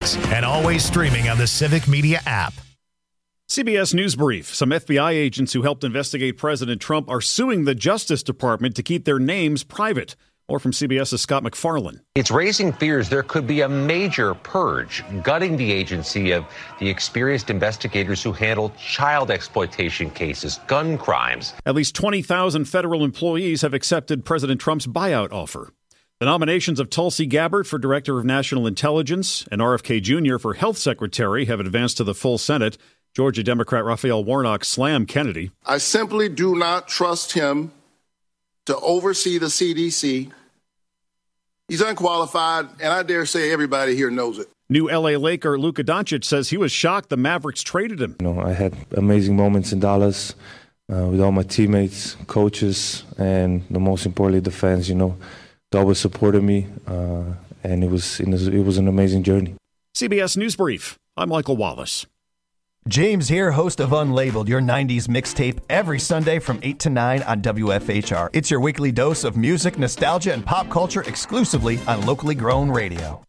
podcasts and always streaming on the Civic Media app. CBS News Brief. Some FBI agents who helped investigate President Trump are suing the Justice Department to keep their names private. More from CBS's Scott McFarlane. It's raising fears there could be a major purge, gutting the agency of the experienced investigators who handle child exploitation cases, gun crimes. At least 20,000 federal employees have accepted President Trump's buyout offer. The nominations of Tulsi Gabbard for Director of National Intelligence and RFK Jr. for Health Secretary have advanced to the full Senate. Georgia Democrat Raphael Warnock slammed Kennedy. I simply do not trust him to oversee the CDC. He's unqualified, and I dare say everybody here knows it. New L.A. Laker Luka Doncic says he was shocked the Mavericks traded him. I had amazing moments in Dallas with all my teammates, coaches, and most importantly, the fans. They always supported me, and it was an amazing journey. CBS News Brief. I'm Michael Wallace. James here, host of Unlabeled, your 90s mixtape, every Sunday from 8 to 9 on WFHR. It's your weekly dose of music, nostalgia, and pop culture exclusively on locally grown radio.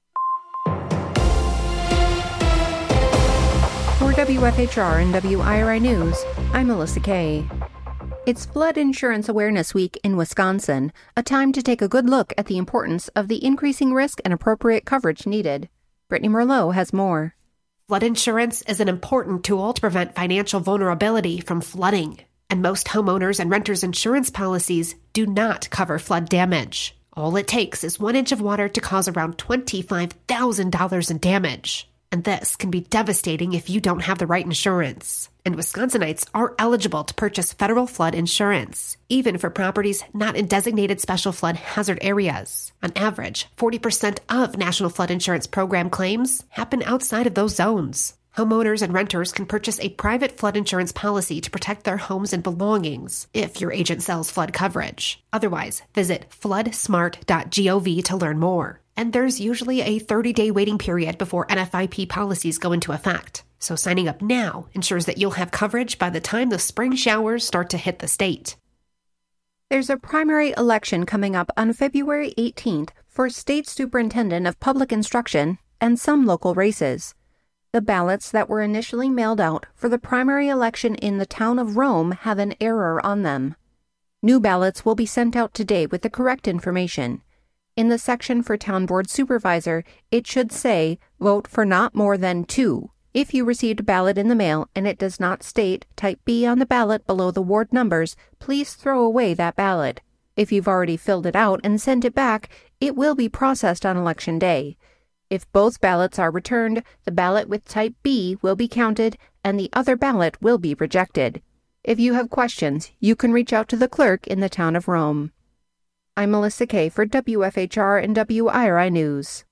For WFHR and WIRI News, I'm Melissa Kay. It's Flood Insurance Awareness Week in Wisconsin, a time to take a good look at the importance of the increasing risk and appropriate coverage needed. Brittany Merlot has more. Flood insurance is an important tool to prevent financial vulnerability from flooding, and most homeowners and renters insurance policies do not cover flood damage. All it takes is 1 inch of water to cause around $25,000 in damage. And this can be devastating if you don't have the right insurance. And Wisconsinites are eligible to purchase federal flood insurance, even for properties not in designated special flood hazard areas. On average, 40% of National Flood Insurance Program claims happen outside of those zones. Homeowners and renters can purchase a private flood insurance policy to protect their homes and belongings if your agent sells flood coverage. Otherwise, visit floodsmart.gov to learn more. And there's usually a 30-day waiting period before NFIP policies go into effect. So signing up now ensures that you'll have coverage by the time the spring showers start to hit the state. There's a primary election coming up on February 18th for State Superintendent of Public Instruction and some local races. The ballots that were initially mailed out for the primary election in the town of Rome have an error on them. New ballots will be sent out today with the correct information. In the section for Town Board Supervisor, it should say, vote for not more than 2. If you received a ballot in the mail and it does not state type B on the ballot below the ward numbers, please throw away that ballot. If you've already filled it out and sent it back, it will be processed on Election Day. If both ballots are returned, the ballot with type B will be counted and the other ballot will be rejected. If you have questions, you can reach out to the clerk in the town of Rome. I'm Melissa Kay for WFHR and WIRI News.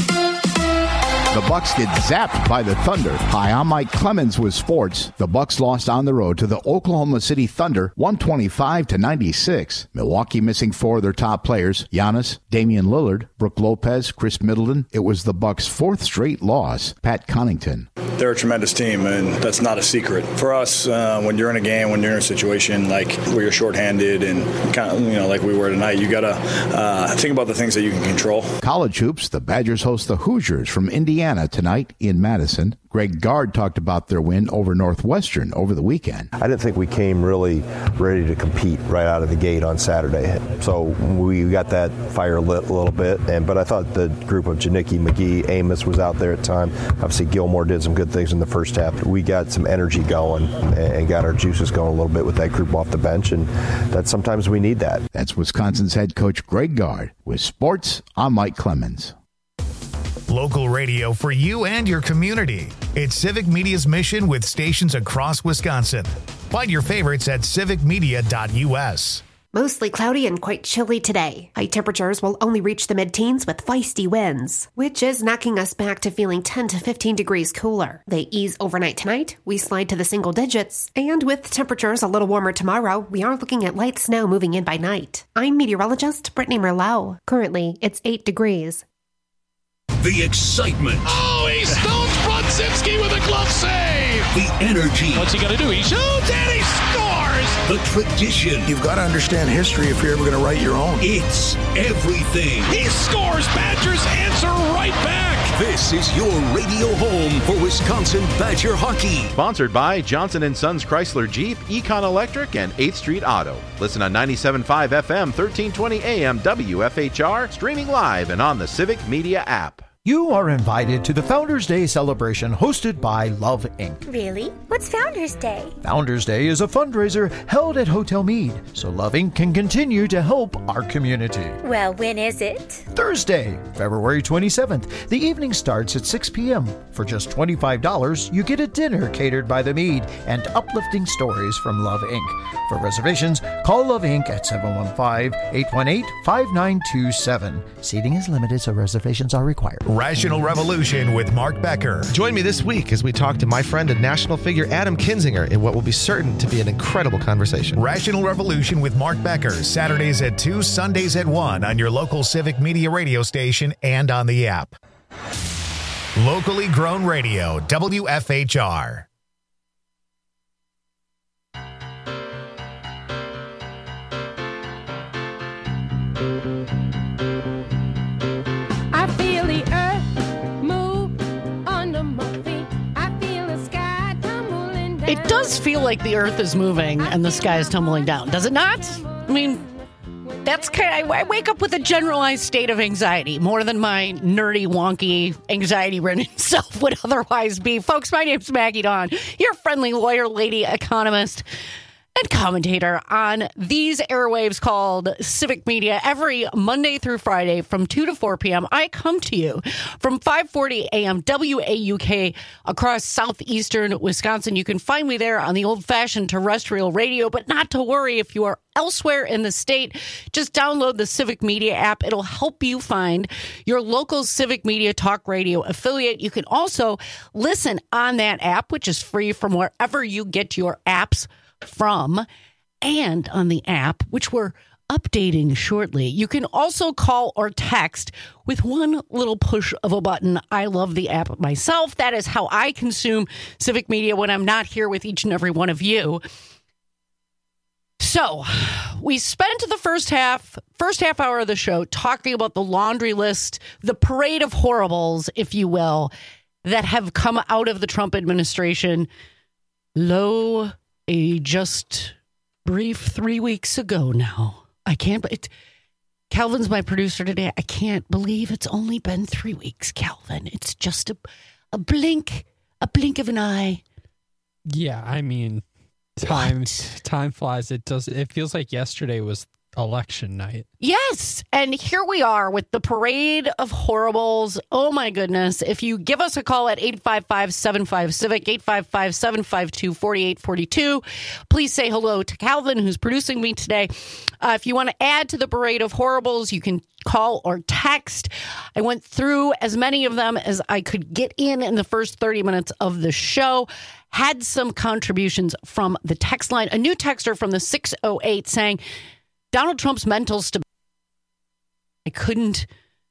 The Bucks get zapped by the Thunder. Hi, I'm Mike Clemens with sports. The Bucks lost on the road to the Oklahoma City Thunder 125-96. Milwaukee missing 4 of their top players, Giannis, Damian Lillard, Brook Lopez, Chris Middleton. It was the Bucks' 4th straight loss. Pat Connaughton. They're a tremendous team, and that's not a secret. For us, when you're in a game, when you're in a situation like where you're shorthanded and kind of, like we were tonight, you got to think about the things that you can control. College hoops, the Badgers host the Hoosiers from Indiana tonight in Madison. Greg Gard talked about their win over Northwestern over the weekend. I didn't think we came really ready to compete right out of the gate on Saturday. So we got that fire lit a little bit. But I thought the group of Janicki, McGee, Amos was out there at time. Obviously, Gilmore did some good things in the first half. We got some energy going and got our juices going a little bit with that group off the bench. And that sometimes we need that. That's Wisconsin's head coach Greg Gard. With sports, I'm Mike Clemens. Local radio for you and your community. It's Civic Media's mission with stations across Wisconsin. Find your favorites at civicmedia.us. Mostly cloudy and quite chilly today. High temperatures will only reach the mid-teens with feisty winds, which is knocking us back to feeling 10 to 15 degrees cooler. They ease overnight tonight, we slide to the single digits, and with temperatures a little warmer tomorrow, we are looking at light snow moving in by night. I'm meteorologist Brittany Merlot. Currently, it's 8 degrees. The excitement. Oh, he stones Brodzinski with a glove save. The energy. What's he going to do? He shoots and he scores. The tradition. You've got to understand history if you're ever going to write your own. It's everything. He scores. Badgers answer right back. This is your radio home for Wisconsin Badger hockey. Sponsored by Johnson & Sons Chrysler Jeep, Econ Electric, and 8th Street Auto. Listen on 97.5 FM, 1320 AM, WFHR, streaming live and on the Civic Media app. You are invited to the Founders Day celebration hosted by Love Inc. Really? What's Founders Day? Founders Day is a fundraiser held at Hotel Meade, so Love Inc. can continue to help our community. Well, when is it? Thursday, February 27th. The evening starts at 6 p.m. For just $25, you get a dinner catered by the Meade and uplifting stories from Love Inc. For reservations, call Love Inc. at 715-818-5927. Seating is limited, so reservations are required. Rational Revolution with Mark Becker. Join me this week as we talk to my friend and national figure Adam Kinzinger in what will be certain to be an incredible conversation. Rational Revolution with Mark Becker, Saturdays at 2, Sundays at 1 on your local Civic Media radio station and on the app. Locally grown radio, WFHR. It does feel like the earth is moving and the sky is tumbling down, does it not? I mean, that's kind of, I wake up with a generalized state of anxiety, more than my nerdy, wonky, anxiety-ridden self would otherwise be. Folks, my name's Maggie Dawn, your friendly lawyer, lady, economist, and commentator on these airwaves called Civic Media. Every Monday through Friday from 2 to 4 p.m., I come to you from 540 a.m. WAUK across southeastern Wisconsin. You can find me there on the old-fashioned terrestrial radio, but not to worry if you are elsewhere in the state. Just download the Civic Media app. It'll help you find your local Civic Media talk radio affiliate. You can also listen on that app, which is free from wherever you get your apps from, and on the app, which we're updating shortly. You can also call or text with one little push of a button. I love the app myself. That is how I consume Civic Media when I'm not here with each and every one of you. So we spent the first half hour of the show talking about the laundry list, the parade of horribles, if you will, that have come out of the Trump administration. A just brief 3 weeks ago now. Calvin's my producer today. I can't believe it's only been 3 weeks, Calvin. It's just a blink of an eye. Yeah, I mean, time flies. It feels like yesterday was election night. Yes, and here we are with the parade of horribles. Oh my goodness. If you give us a call at 855-75-CIVIC, 855-752-4842, please say hello to Calvin, who's producing me today. If you want to add to the parade of horribles, you can call or text. I went through as many of them as I could get in the first 30 minutes of the show. Had some contributions from the text line. A new texter from the 608 saying, Donald Trump's mental stability. I couldn't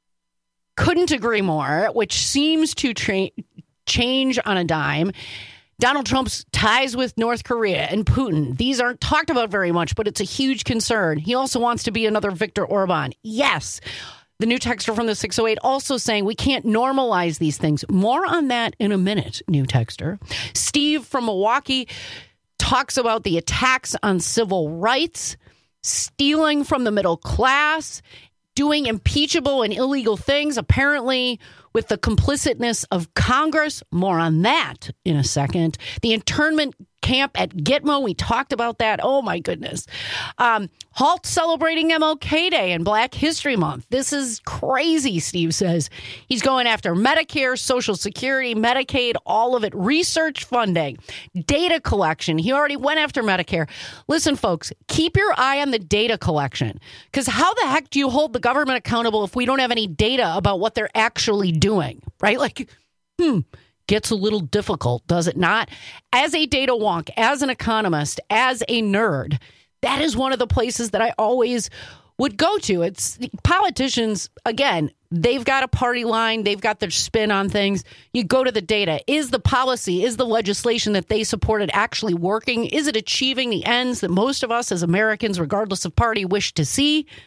agree more, which seems to change on a dime. Donald Trump's ties with North Korea and Putin. These aren't talked about very much, but it's a huge concern. He also wants to be another Viktor Orban. Yes. The new texter from the 608 also saying we can't normalize these things. More on that in a minute, new texter. Steve from Milwaukee talks about the attacks on civil rights, stealing from the middle class, doing impeachable and illegal things, apparently with the complicitness of Congress. More on that in a second. The internment camp at Gitmo, we talked about that. Oh, my goodness. Halt celebrating MLK Day and Black History Month. This is crazy, Steve says. He's going after Medicare, Social Security, Medicaid, all of it. Research funding, data collection. He already went after Medicare. Listen, folks, keep your eye on the data collection, because how the heck do you hold the government accountable if we don't have any data about what they're actually doing, right? Gets a little difficult, does it not? As a data wonk, as an economist, as a nerd, that is one of the places that I always would go to. It's politicians, again, they've got a party line. They've got their spin on things. You go to the data. Is the policy, is the legislation that they supported actually working? Is it achieving the ends that most of us as Americans, regardless of party, wish to see?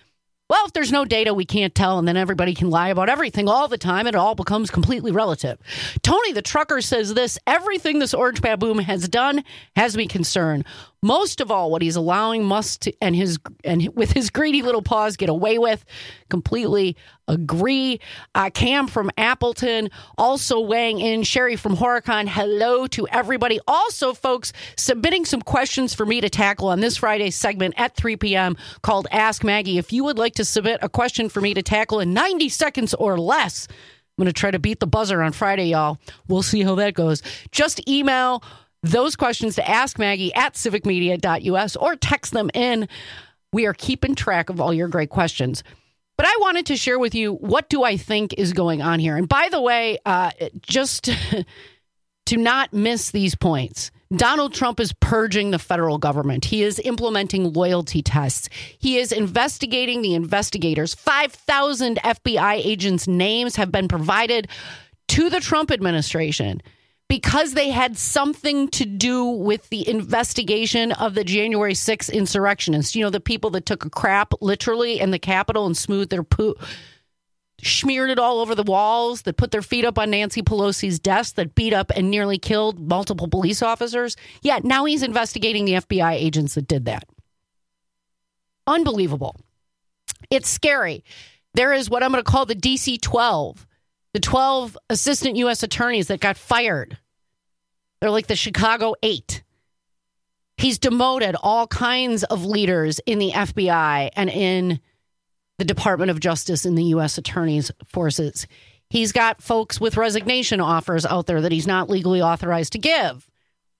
Well, if there's no data, we can't tell, and then everybody can lie about everything all the time, and it all becomes completely relative. Tony the trucker says this: everything this orange baboon has done has me concerned. Most of all, what he's allowing Musk to, and with his greedy little paws get away with. Completely agree. Cam from Appleton also weighing in. Sherry from Horicon, hello to everybody. Also, folks, submitting some questions for me to tackle on this Friday segment at 3 p.m. called Ask Maggie. If you would like to submit a question for me to tackle in 90 seconds or less, I'm going to try to beat the buzzer on Friday, y'all. We'll see how that goes. Just email those questions to askmaggie@civicmedia.us or text them in. We are keeping track of all your great questions. But I wanted to share with you, what do I think is going on here? And by the way, just to not miss these points, Donald Trump is purging the federal government. He is implementing loyalty tests. He is investigating the investigators. 5,000 FBI agents' names have been provided to the Trump administration because they had something to do with the investigation of the January 6th insurrectionists. You know, the people that took a crap literally in the Capitol and smoothed their poo, smeared it all over the walls, that put their feet up on Nancy Pelosi's desk, that beat up and nearly killed multiple police officers. Yeah, now he's investigating the FBI agents that did that. Unbelievable. It's scary. There is what I'm going to call the DC 12. The 12 assistant U.S. attorneys that got fired. They're like the Chicago 8. He's demoted all kinds of leaders in the FBI and in the Department of Justice and the U.S. Attorney's forces. He's got folks with resignation offers out there that he's not legally authorized to give.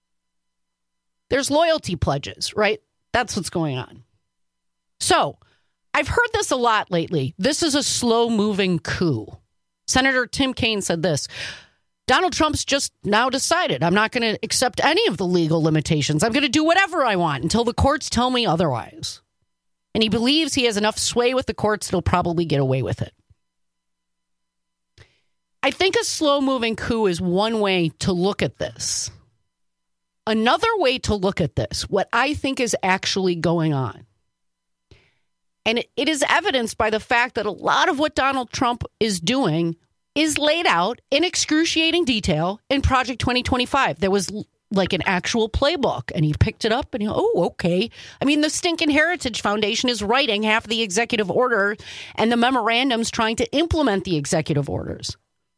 There's loyalty pledges, right? That's what's going on. So, I've heard this a lot lately. This is a slow-moving coup. Senator Tim Kaine said this: Donald Trump's just now decided, I'm not going to accept any of the legal limitations. I'm going to do whatever I want until the courts tell me otherwise. And he believes he has enough sway with the courts that he'll probably get away with it. I think a slow-moving coup is one way to look at this. Another way to look at this, what I think is actually going on, and it is evidenced by the fact that a lot of what Donald Trump is doing is laid out in excruciating detail in Project 2025. There was like an actual playbook, and he picked it up and okay. I mean, the Stinking Heritage Foundation is writing half the executive order and the memorandums trying to implement the executive orders.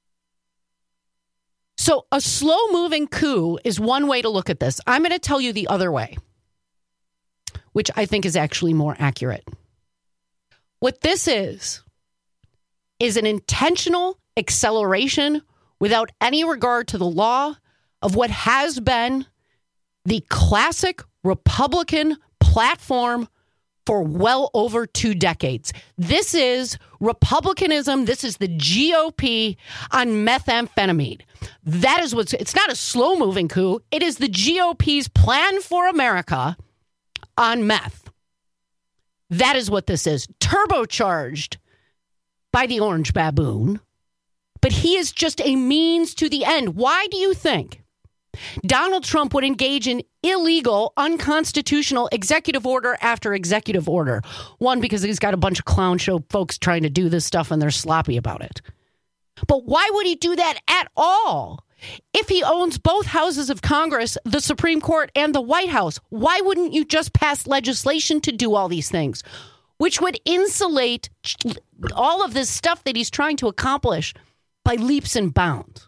So a slow-moving coup is one way to look at this. I'm going to tell you the other way, which I think is actually more accurate. What this is an intentional acceleration without any regard to the law of what has been the classic Republican platform for well over 2 decades. This is Republicanism. This is the GOP on methamphetamine. That is it's not a slow-moving coup. It is the GOP's plan for America on meth. That is what this is. Turbocharged by the orange baboon. But he is just a means to the end. Why do you think Donald Trump would engage in illegal, unconstitutional executive order after executive order? One, because he's got a bunch of clown show folks trying to do this stuff and they're sloppy about it. But why would he do that at all? If he owns both houses of Congress, the Supreme Court, and the White House, why wouldn't you just pass legislation to do all these things, which would insulate all of this stuff that he's trying to accomplish by leaps and bounds?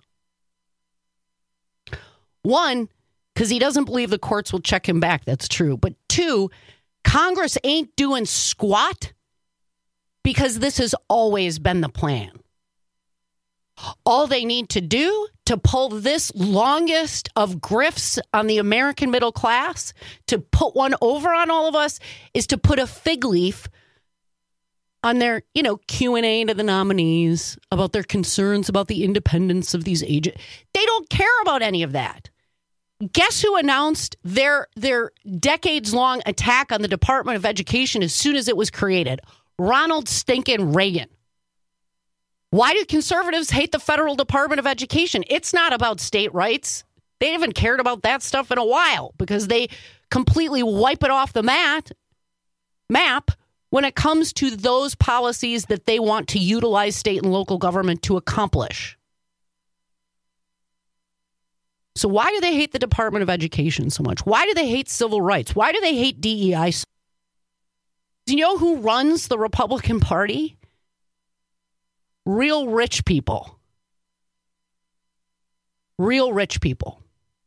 One, because he doesn't believe the courts will check him back. That's true. But two, Congress ain't doing squat because this has always been the plan. All they need to do to pull this longest of grifts on the American middle class, to put one over on all of us, is to put a fig leaf on their, Q&A to the nominees about their concerns about the independence of these agents. They don't care about any of that. Guess who announced their decades-long attack on the Department of Education as soon as it was created? Ronald stinking Reagan. Why do conservatives hate the federal Department of Education? It's not about state rights. They haven't cared about that stuff in a while because they completely wipe it off the map when it comes to those policies that they want to utilize state and local government to accomplish. So why do they hate the Department of Education so much? Why do they hate civil rights? Why do they hate DEI? Do you know who runs the Republican Party? Real rich people. Real rich people.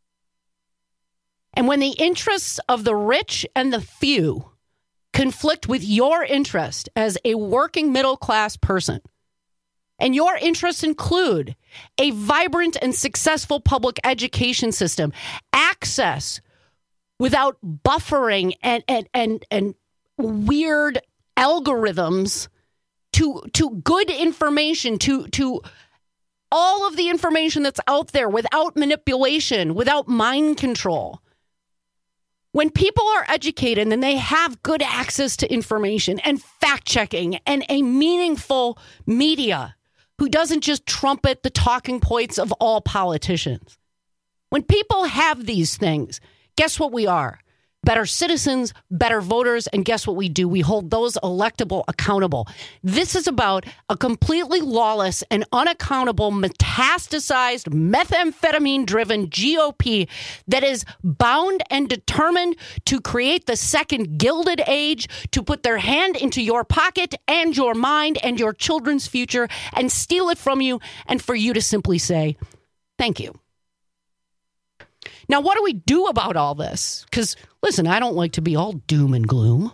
And when the interests of the rich and the few conflict with your interest as a working middle class person, and your interests include a vibrant and successful public education system, access without buffering and weird algorithms to good information, to all of the information that's out there without manipulation, without mind control. When people are educated and they have good access to information and fact-checking and a meaningful media who doesn't just trumpet the talking points of all politicians. When people have these things, guess what we are? Better citizens, better voters, and guess what we do? We hold those electable accountable. This is about a completely lawless and unaccountable, metastasized, methamphetamine-driven GOP that is bound and determined to create the second Gilded Age, to put their hand into your pocket and your mind and your children's future and steal it from you, and for you to simply say, thank you. Now, what do we do about all this? Because, listen, I don't like to be all doom and gloom.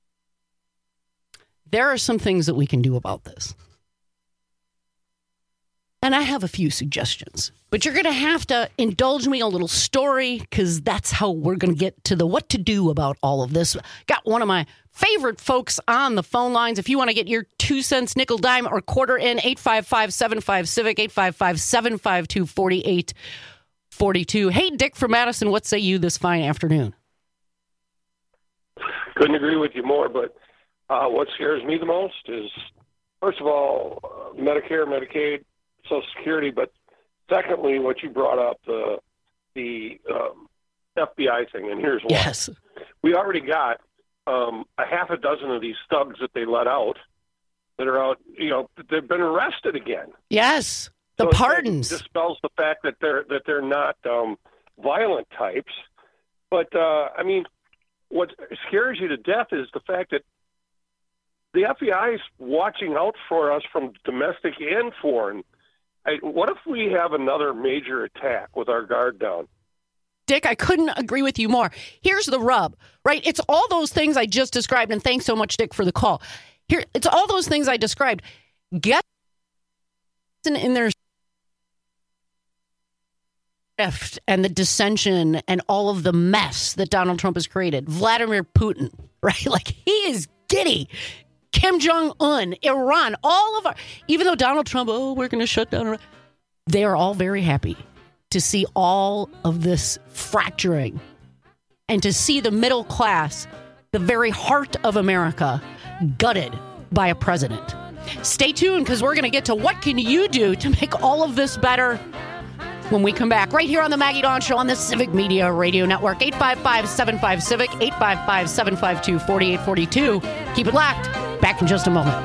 There are some things that we can do about this. And I have a few suggestions. But you're going to have to indulge me a little story, because that's how we're going to get to the what to do about all of this. Got one of my favorite folks on the phone lines. If you want to get your 2 cents, nickel, dime, or quarter in, 855-75-CIVIC, 855-752-4842. Hey, Dick from Madison, what say you this fine afternoon? Couldn't agree with you more, but what scares me the most is, first of all, Medicare, Medicaid, Social Security, but secondly, what you brought up, the FBI thing, and here's why. Yes. We already got a half a dozen of these thugs that they let out that are out, they've been arrested again. Yes. The pardons dispels the fact that they're not violent types, but I mean, what scares you to death is the fact that the FBI is watching out for us from domestic and foreign. What if we have another major attack with our guard down? Dick, I couldn't agree with you more. Here's the rub, right? It's all those things I just described, and thanks so much, Dick, for the call. It's all those things I described. Get in their and the dissension and all of the mess that Donald Trump has created. Vladimir Putin, right? Like, he is giddy. Kim Jong-un, Iran, even though Donald Trump, we're going to shut down. They are all very happy to see all of this fracturing and to see the middle class, the very heart of America, gutted by a president. Stay tuned, because we're going to get to what can you do to make all of this better when we come back, right here on the Maggie Dawn Show on the Civic Media Radio Network. 855-75-CIVIC, 855-752-4842. Keep it locked. Back in just a moment.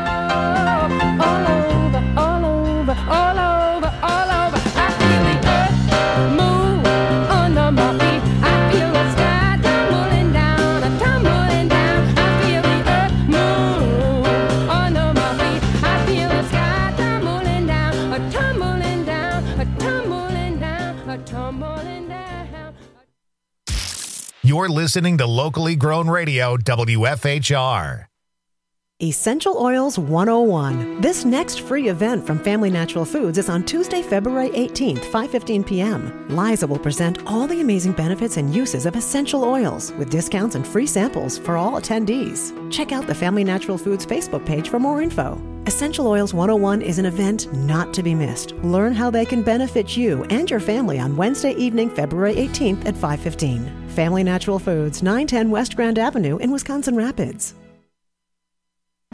All over. I feel the earth move under my feet. I feel the sky tumbling down. I feel the earth move under my feet. I feel the sky tumbling down, tumbling down, tumbling down, tumbling down. You're listening to Locally Grown Radio, WFHR. Essential Oils 101. This next free event from Family Natural Foods is on Tuesday, February 18th, 5:15 p.m. Liza will present all the amazing benefits and uses of essential oils with discounts and free samples for all attendees. Check out the Family Natural Foods Facebook page for more info. Essential Oils 101 is an event not to be missed. Learn how they can benefit you and your family on Wednesday evening, February 18th at 5:15. Family Natural Foods, 910 West Grand Avenue in Wisconsin Rapids.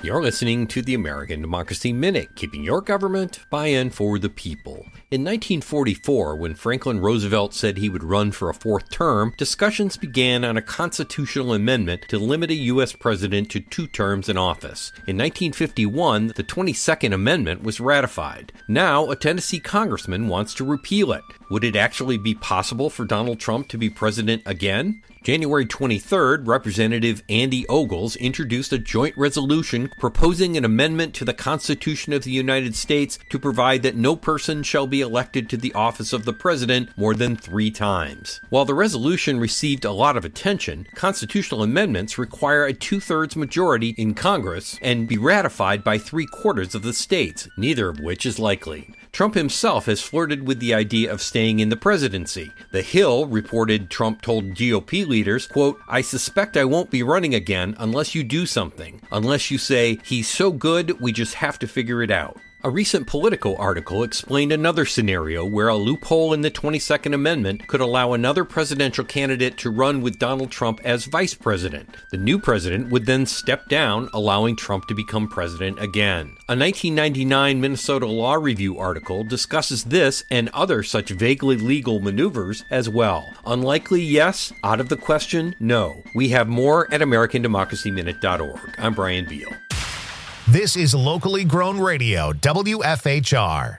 You're listening to the American Democracy Minute, keeping your government by and for the people. In 1944, when Franklin Roosevelt said he would run for a fourth term, discussions began on a constitutional amendment to limit a U.S. president to 2 terms in office. In 1951, the 22nd Amendment was ratified. Now, a Tennessee congressman wants to repeal it. Would it actually be possible for Donald Trump to be president again? January 23rd, Representative Andy Ogles introduced a joint resolution proposing an amendment to the Constitution of the United States to provide that no person shall be elected to the office of the president more than 3 times. While the resolution received a lot of attention, constitutional amendments require a 2/3 majority in Congress and be ratified by 3/4 of the states, neither of which is likely. Trump himself has flirted with the idea of staying in the presidency. The Hill reported Trump told GOP leaders, quote, "I suspect I won't be running again unless you do something. Unless you say, he's so good, we just have to figure it out." A recent Politico article explained another scenario where a loophole in the 22nd Amendment could allow another presidential candidate to run with Donald Trump as vice president. The new president would then step down, allowing Trump to become president again. A 1999 Minnesota Law Review article discusses this and other such vaguely legal maneuvers as well. Unlikely, yes. Out of the question, no. We have more at AmericanDemocracyMinute.org. I'm Brian Beal. This is locally grown radio, WFHR.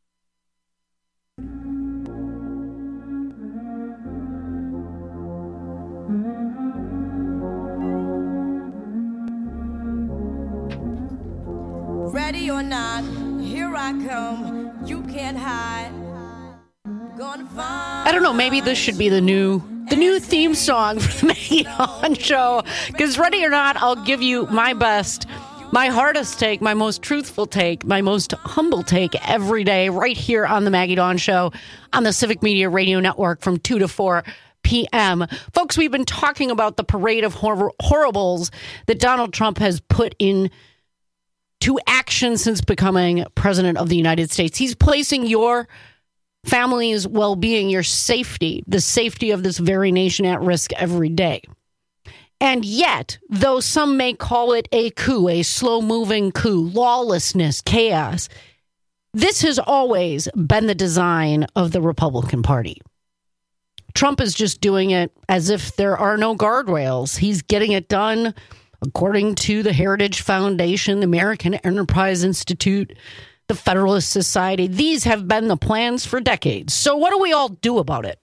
Ready or not, here I come. You can't hide. Gonna find. I don't know, maybe this should be the new theme song for the Maggie Dawn Show. Because ready or not, I'll give you my best, my hardest take, my most truthful take, my most humble take every day right here on the Maggie Dawn Show on the Civic Media Radio Network from 2 to 4 p.m. Folks, we've been talking about the parade of horribles that Donald Trump has put in to action since becoming president of the United States. He's placing your family's well-being, your safety, the safety of this very nation at risk every day. And yet, though some may call it a coup, a slow-moving coup, lawlessness, chaos, this has always been the design of the Republican Party. Trump is just doing it as if there are no guardrails. He's getting it done according to the Heritage Foundation, the American Enterprise Institute, the Federalist Society. These have been the plans for decades. So what do we all do about it?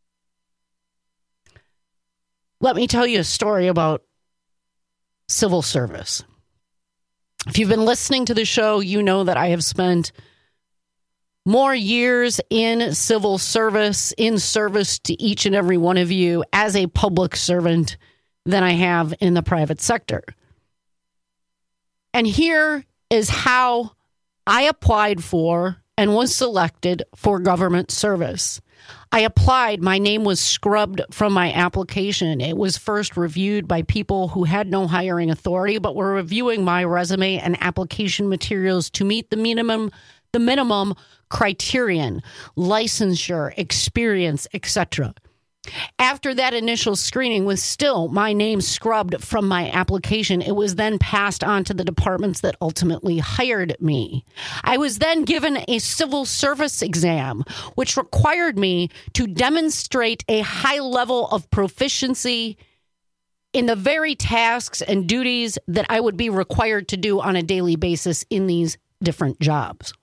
Let me tell you a story about civil service. If you've been listening to the show, you know that I have spent more years in civil service, in service to each and every one of you as a public servant than I have in the private sector. And here is how I applied for and was selected for government service. I applied. My name was scrubbed from my application. It was first reviewed by people who had no hiring authority, but were reviewing my resume and application materials to meet the minimum criterion, licensure, experience, etc. After that initial screening, with still my name scrubbed from my application, it was then passed on to the departments that ultimately hired me. I was then given a civil service exam, which required me to demonstrate a high level of proficiency in the very tasks and duties that I would be required to do on a daily basis in these different jobs.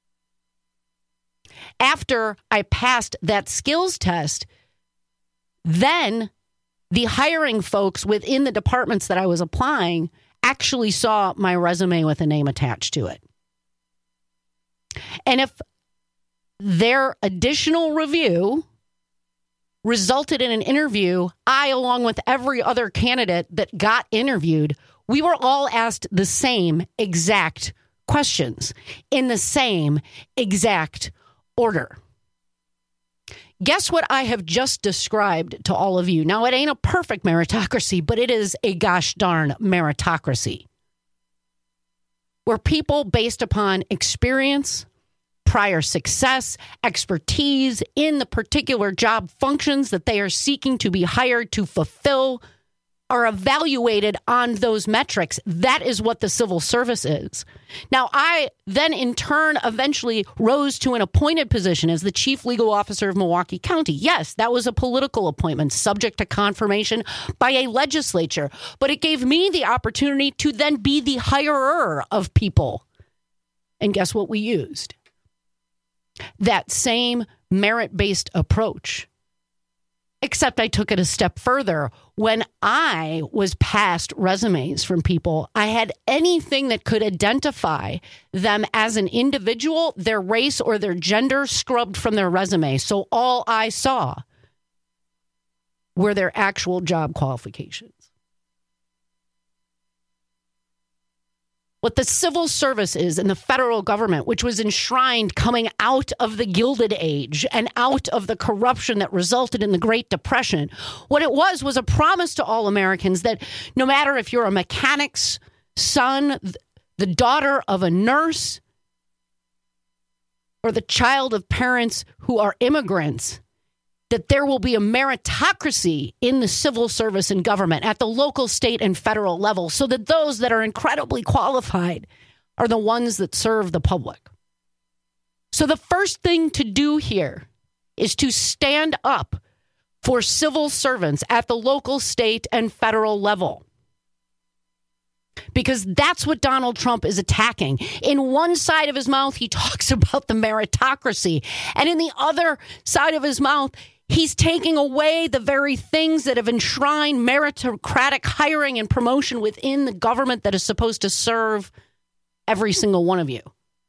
After I passed that skills test, then the hiring folks within the departments that I was applying actually saw my resume with a name attached to it. And if their additional review resulted in an interview, I, along with every other candidate that got interviewed, we were all asked the same exact questions in the same exact order. Guess what I have just described to all of you. Now, it ain't a perfect meritocracy, but it is a gosh darn meritocracy, where people based upon experience, prior success, expertise in the particular job functions that they are seeking to be hired to fulfill are evaluated on those metrics. That is what the civil service is. Now, I then in turn eventually rose to an appointed position as the chief legal officer of Milwaukee County. Yes, that was a political appointment subject to confirmation by a legislature, but it gave me the opportunity to then be the hirer of people. And guess what we used? That same merit-based approach. Except I took it a step further. When I was passed resumes from people, I had anything that could identify them as an individual, their race or their gender scrubbed from their resume. So all I saw were their actual job qualifications. What the civil service is in the federal government, which was enshrined coming out of the Gilded Age and out of the corruption that resulted in the Great Depression, what it was a promise to all Americans that no matter if you're a mechanic's son, the daughter of a nurse, or the child of parents who are immigrants, that there will be a meritocracy in the civil service and government at the local, state, and federal level so that those that are incredibly qualified are the ones that serve the public. So the first thing to do here is to stand up for civil servants at the local, state, and federal level. Because that's what Donald Trump is attacking. In one side of his mouth, he talks about the meritocracy. And in the other side of his mouth, he's taking away the very things that have enshrined meritocratic hiring and promotion within the government that is supposed to serve every single one of you.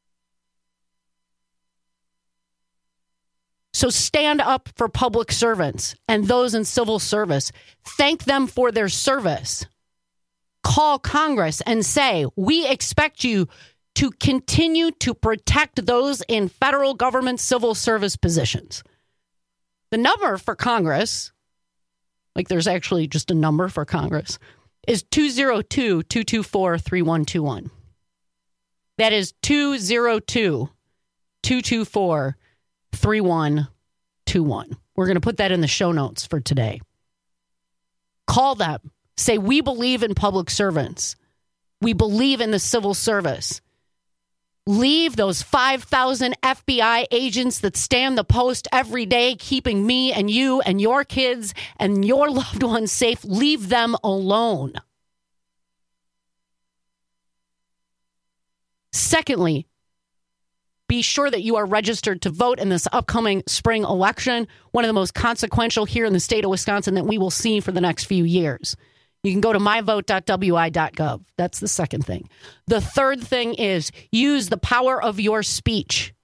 So stand up for public servants and those in civil service. Thank them for their service. Call Congress and say, we expect you to continue to protect those in federal government civil service positions. The number for Congress, like there's actually just a number for Congress, is 202-224-3121. That is 202-224-3121. We're going to put that in the show notes for today. Call them. Say, we believe in public servants. We believe in the civil service. Leave those 5,000 FBI agents that stand the post every day, keeping me and you and your kids and your loved ones safe. Leave them alone. Secondly, be sure that you are registered to vote in this upcoming spring election, one of the most consequential here in the state of Wisconsin that we will see for the next few years. You can go to myvote.wi.gov. That's the second thing. The third thing is use the power of your speech.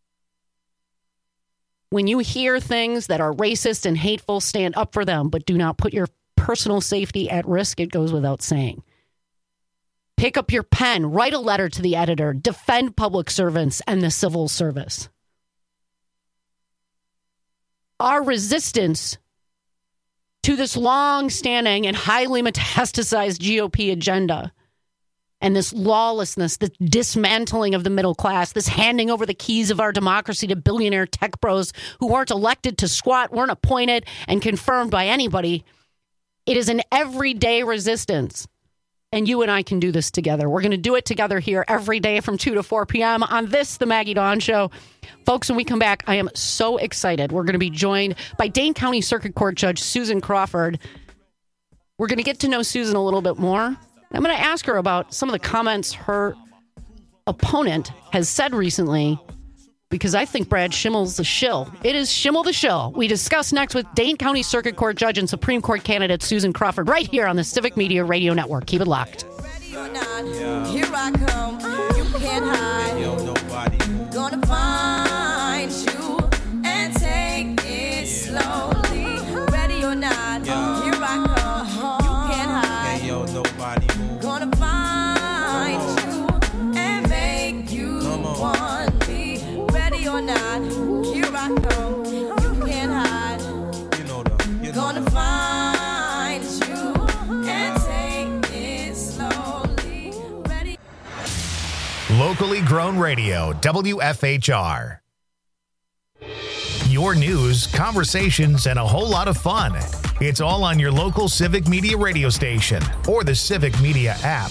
When you hear things that are racist and hateful, stand up for them, but do not put your personal safety at risk. It goes without saying. Pick up your pen, write a letter to the editor, defend public servants and the civil service. Our resistance to this long-standing and highly metastasized GOP agenda and this lawlessness, this dismantling of the middle class, this handing over the keys of our democracy to billionaire tech bros who weren't elected to squat, weren't appointed and confirmed by anybody. It is an everyday resistance. And you and I can do this together. We're going to do it together here every day from 2 to 4 p.m. on this, The Maggie Dawn Show. Folks, when we come back, I am so excited. We're going to be joined by Dane County Circuit Court Judge Susan Crawford. We're going to get to know Susan a little bit more. I'm going to ask her about some of the comments her opponent has said recently, because I think Brad Schimmel's the shill. It is Schimmel the shill. We discuss next with Dane County Circuit Court Judge and Supreme Court candidate Susan Crawford right here on the Civic Media Radio Network. Keep it locked. Ready or not, here I come. You can't hide. Gonna find you and take it slowly. Ready or not, here I come. You can't hide. Gonna find you and make you want me. Ready or not, here I come. You can't hide. Gonna find you and take it slowly. Ready. Locally grown radio, WFHR. Your your news, conversations, and a whole lot of fun. It's all on your local Civic Media radio station or the Civic Media app.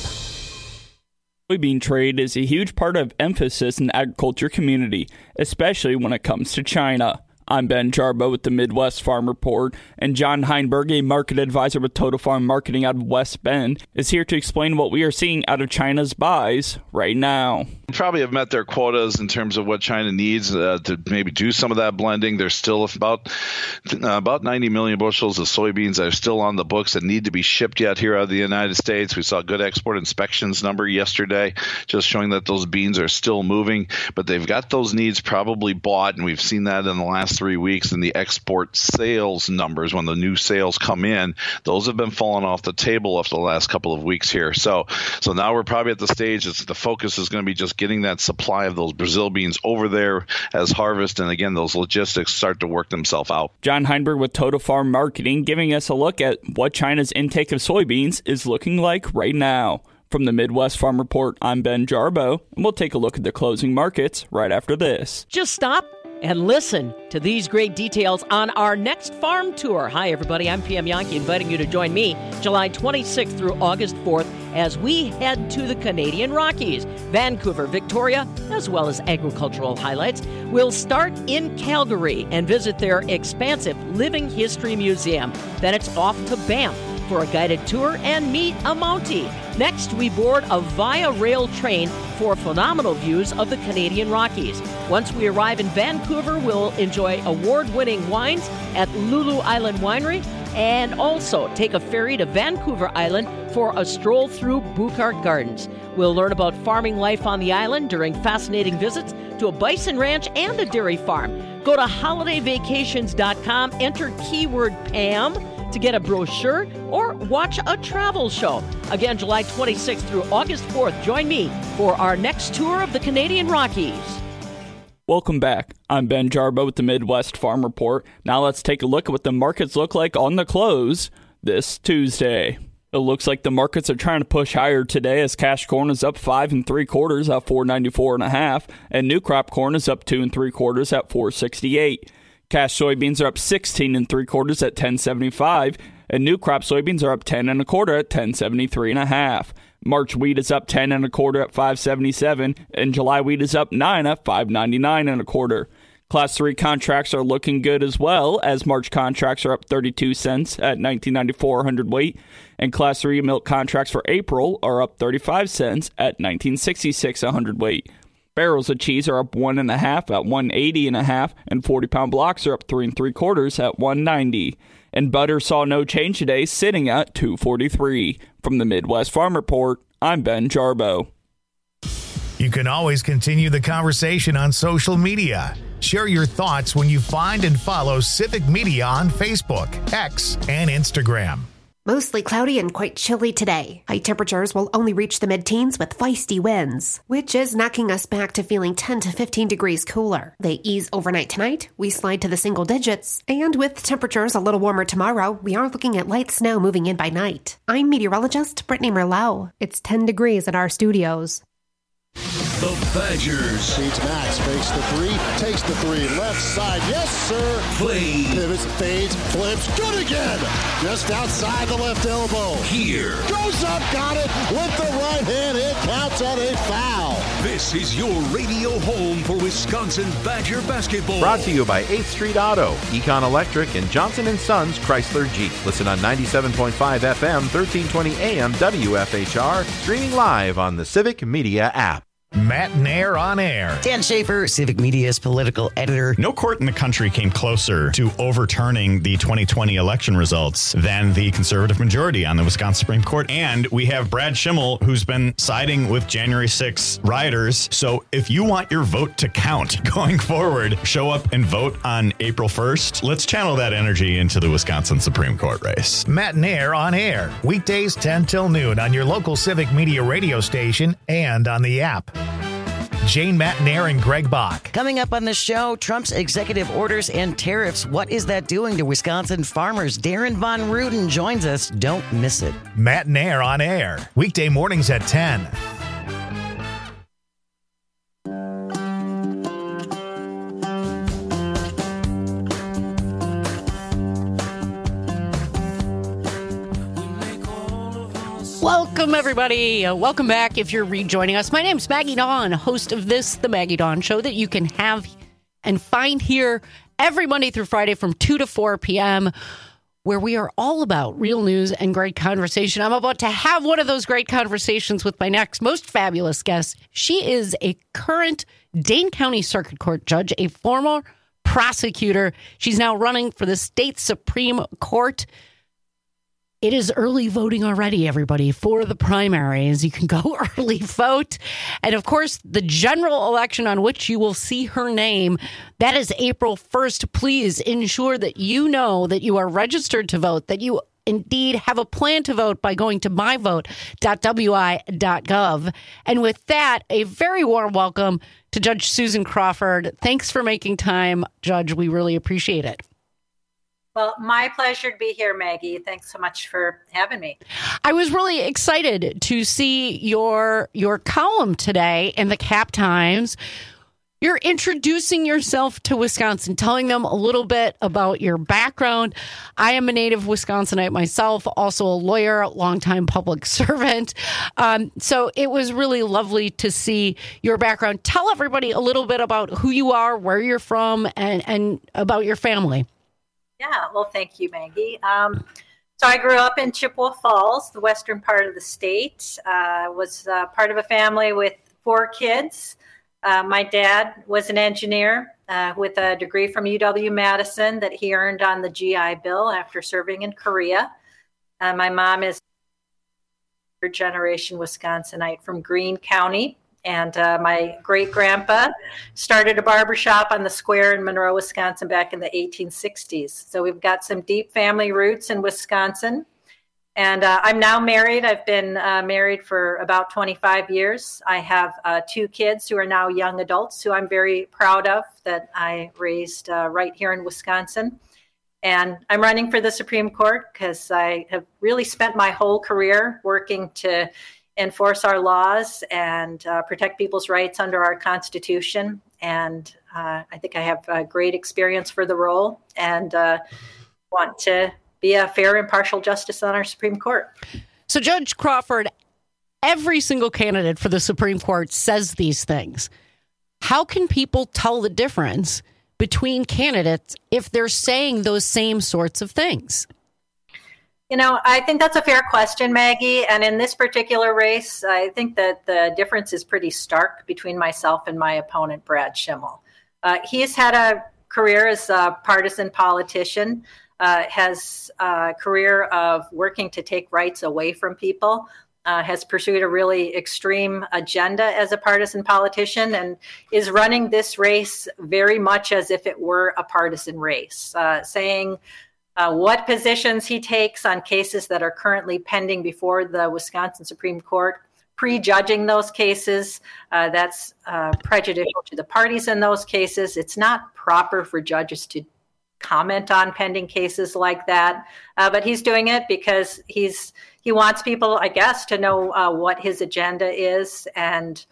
Soybean trade is a huge part of emphasis in the agriculture community, especially when it comes to China. I'm Ben Jarbo with the Midwest Farm Report, and John Heinberg, a market advisor with Total Farm Marketing out of West Bend, is here to explain what we are seeing out of China's buys right now. Probably have met their quotas in terms of what China needs to maybe do some of that blending. There's still about 90 million bushels of soybeans that are still on the books that need to be shipped yet here out of the United States. We saw a good export inspections number yesterday, just showing that those beans are still moving, but they've got those needs probably bought, and we've seen that in the last 3 weeks in the export sales numbers. When the new sales come in, those have been falling off the table after the last couple of weeks here. So now we're probably at the stage that the focus is going to be just getting that supply of those Brazil beans over there as harvest, and again, those logistics start to work themselves out. John Heinberg with Total Farm Marketing giving us a look at what China's intake of soybeans is looking like right now. From the Midwest Farm Report, I'm Ben Jarbo, and we'll take a look at the closing markets right after this. Just stop and listen to these great details on our next farm tour. Hi, everybody. I'm PM Yankee, inviting you to join me July 26th through August 4th as we head to the Canadian Rockies, Vancouver, Victoria, as well as agricultural highlights. We'll start in Calgary and visit their expansive Living History Museum. Then it's off to Banff for a guided tour and meet a Mountie. Next, we board a Via Rail train for phenomenal views of the Canadian Rockies. Once we arrive in Vancouver, we'll enjoy award-winning wines at Lulu Island Winery and also take a ferry to Vancouver Island for a stroll through Buchart Gardens. We'll learn about farming life on the island during fascinating visits to a bison ranch and a dairy farm. Go to holidayvacations.com, enter keyword Pam to get a brochure or watch a travel show. Again, July 26th through August 4th, join me for our next tour of the Canadian Rockies. Welcome back. I'm Ben Jarbo with the Midwest Farm Report. Now let's take a look at what the markets look like on the close this Tuesday. It looks like the markets are trying to push higher today as cash corn is up 5 3/4 at $4.94.5, and new crop corn is up 2 3/4 at $4.68. Cash soybeans are up 16 3/4 at $10.75, and new crop soybeans are up 10 1/4 at $10.73.5. March wheat is up 10 1/4 at $5.77, and July wheat is up 9 at $5.99 1/4. Class 3 contracts are looking good as well, as March contracts are up 32 cents at $19.94 a hundredweight, and Class 3 milk contracts for April are up 35 cents at $19.66 a hundredweight. Barrels of cheese are up 1 1/2 at $1.80 1/2, and 40-pound blocks are up 3 3/4 at $1.90. And butter saw no change today, sitting at $2.43. From the Midwest Farm Report, I'm Ben Jarbo. You can always continue the conversation on social media. Share your thoughts when you find and follow Civic Media on Facebook, X, and Instagram. Mostly cloudy and quite chilly today. High temperatures will only reach the mid-teens with feisty winds, which is knocking us back to feeling 10 to 15 degrees cooler. They ease overnight tonight, we slide to the single digits, and with temperatures a little warmer tomorrow, we are looking at light snow moving in by night. I'm meteorologist Brittany Merlot. It's 10 degrees at our studios. The Badgers. Feeds Max, fakes the three, takes the three, left side, yes sir. Play. Pivots, fades, flips, good again. Just outside the left elbow. Here. Goes up, got it, with the right hand, it counts at a foul. This is your radio home for Wisconsin Badger basketball. Brought to you by 8th Street Auto, Econ Electric, and Johnson & Sons Chrysler Jeep. Listen on 97.5 FM, 1320 AM, WFHR, streaming live on the Civic Media app. Matt Nair on air. Dan Schaefer, Civic Media's political editor. No court in the country came closer to overturning the 2020 election results than the conservative majority on the Wisconsin Supreme Court. And we have Brad Schimmel, who's been siding with January 6 rioters. So if you want your vote to count going forward, show up and vote on April 1st. Let's channel that energy into the Wisconsin Supreme Court race. Matt Nair on air. Weekdays 10 till noon on your local Civic Media radio station and on the app. Jane Matnair and Greg Bach. Coming up on the show, Trump's executive orders and tariffs. What is that doing to Wisconsin farmers? Darren Von Ruden joins us. Don't miss it. Matt Nair on air. Weekday mornings at 10. Welcome, everybody. Welcome back if you're rejoining us. My name's Maggie Dawn, host of this, The Maggie Dawn Show, that you can have and find here every Monday through Friday from 2 to 4 p.m., where we are all about real news and great conversation. I'm about to have one of those great conversations with my next most fabulous guest. She is a current Dane County Circuit Court judge, a former prosecutor. She's now running for the state Supreme Court. It is early voting already, everybody, for the primaries. You can go early vote. And of course, the general election on which you will see her name, that is April 1st. Please ensure that you know that you are registered to vote, that you indeed have a plan to vote by going to myvote.wi.gov. And with that, a very warm welcome to Judge Susan Crawford. Thanks for making time, Judge. We really appreciate it. Well, my pleasure to be here, Maggie. Thanks so much for having me. I was really excited to see your column today in the Cap Times. You're introducing yourself to Wisconsin, telling them a little bit about your background. I am a native Wisconsinite myself, also a lawyer, longtime public servant. So it was really lovely to see your background. Tell everybody a little bit about who you are, where you're from, and about your family. Yeah, well, thank you, Maggie. So I grew up in Chippewa Falls, the western part of the state. Was part of a family with 4 kids. My dad was an engineer with a degree from UW-Madison that he earned on the GI Bill after serving in Korea. My mom is a third-generation Wisconsinite from Greene County. And my great-grandpa started a barbershop on the square in Monroe, Wisconsin back in the 1860s. So we've got some deep family roots in Wisconsin. And I'm now married. I've been married for about 25 years. I have 2 kids who are now young adults who I'm very proud of that I raised right here in Wisconsin. And I'm running for the Supreme Court because I have really spent my whole career working to enforce our laws and protect people's rights under our Constitution. And I think I have a great experience for the role and want to be a fair, impartial justice on our Supreme Court. So, Judge Crawford, every single candidate for the Supreme Court says these things. How can people tell the difference between candidates if they're saying those same sorts of things? You know, I think that's a fair question, Maggie. And in this particular race, I think that the difference is pretty stark between myself and my opponent, Brad Schimmel. He's had a career as a partisan politician, has a career of working to take rights away from people, has pursued a really extreme agenda as a partisan politician, and is running this race very much as if it were a partisan race, saying what positions he takes on cases that are currently pending before the Wisconsin Supreme Court, prejudging those cases. That's prejudicial to the parties in those cases. It's not proper for judges to comment on pending cases like that. But he's doing it because he wants people, I guess, to know what his agenda is. And,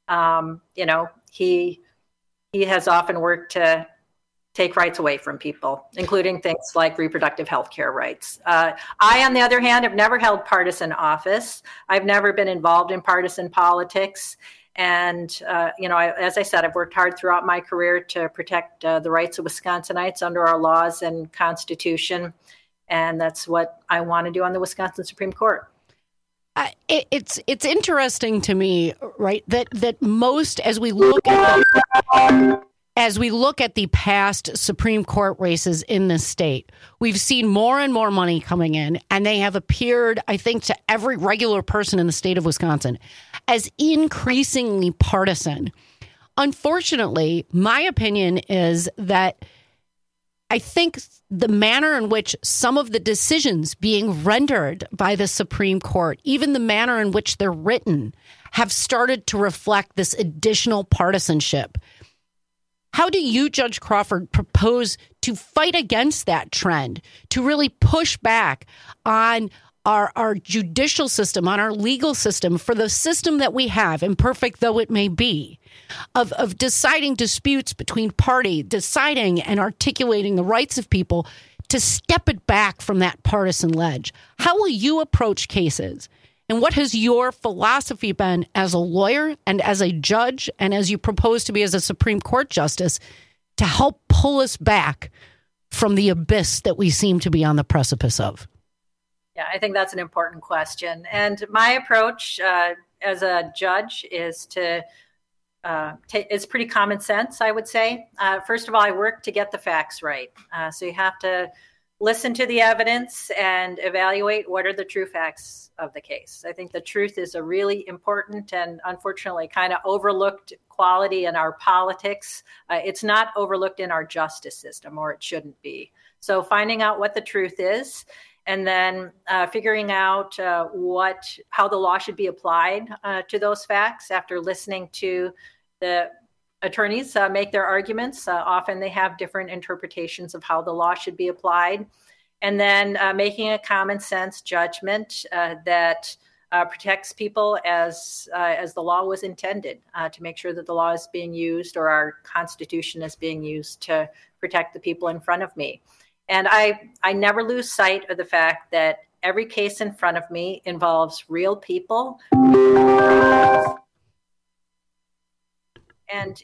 you know, he has often worked to take rights away from people, including things like reproductive health care rights. I, on the other hand, have never held partisan office. I've never been involved in partisan politics. And, you know, as I said, I've worked hard throughout my career to protect the rights of Wisconsinites under our laws and Constitution. And that's what I want to do on the Wisconsin Supreme Court. It's interesting to me, right, that most, as we look at the past Supreme Court races in this state, we've seen more and more money coming in, and they have appeared, I think, to every regular person in the state of Wisconsin as increasingly partisan. Unfortunately, my opinion is that I think the manner in which some of the decisions being rendered by the Supreme Court, even the manner in which they're written, have started to reflect this additional partisanship. How do you, Judge Crawford, propose to fight against that trend, to really push back on our judicial system, on our legal system, for the system that we have, imperfect though it may be, of deciding disputes between parties, deciding and articulating the rights of people, to step it back from that partisan ledge? How will you approach cases And what has your philosophy been as a lawyer and as a judge and as you propose to be as a Supreme Court justice to help pull us back from the abyss that we seem to be on the precipice of? Yeah, I think that's an important question. And my approach as a judge is it's pretty common sense, I would say. First of all, I work to get the facts right. So you have to listen to the evidence and evaluate what are the true facts of the case. I think the truth is a really important and unfortunately kind of overlooked quality in our politics. It's not overlooked in our justice system, or it shouldn't be. So finding out what the truth is, and then figuring out how the law should be applied to those facts after listening to the attorneys make their arguments. Often they have different interpretations of how the law should be applied. And then making a common sense judgment that protects people as the law was intended, to make sure that the law is being used, or our Constitution is being used to protect the people in front of me. And I never lose sight of the fact that every case in front of me involves real people. And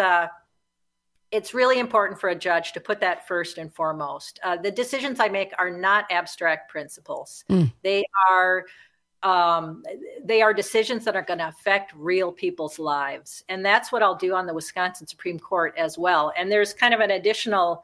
it's really important for a judge to put that first and foremost. The decisions I make are not abstract principles. They are decisions that are going to affect real people's lives. And that's what I'll do on the Wisconsin Supreme Court as well. And there's kind of an additional